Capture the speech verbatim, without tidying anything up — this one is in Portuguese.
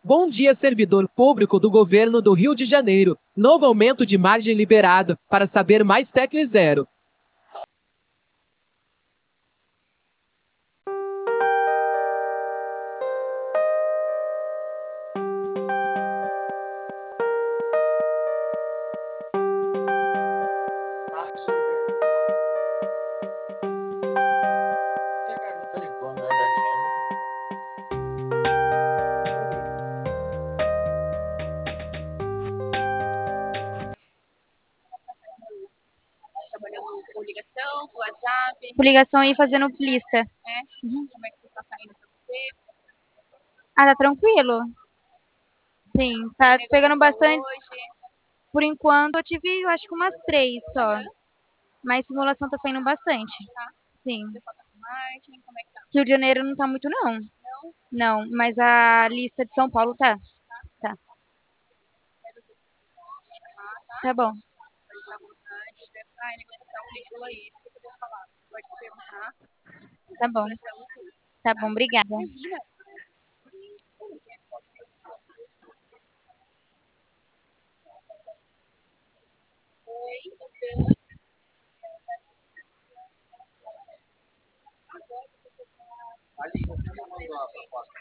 Bom dia, servidor público do governo do Rio de Janeiro. Novo aumento de margem liberado. Para saber mais, tecle zero. Trabalhando com ligação, com WhatsApp. Por ligação e fazendo lista. É? Uhum. Como é que tá saindo pra você? Ah, tá tranquilo. Sim, tá Tem pegando negociação bastante. hoje? Por enquanto, eu tive, eu acho que umas três só. Uhum. Mas simulação tá saindo bastante. Tá. Sim. O pessoal tá com margem, como é que tá? Rio de Janeiro não tá muito, não. Não? Não, mas a lista de São Paulo tá. Tá. Ah, tá. Tá bom. Pode ficar à vontade. Ah, negociação, língua aí. O que eu posso falar? Pode perguntar. Tá bom. Tá bom, obrigada. Imagina. Oi. Ali, você me mandou a proposta.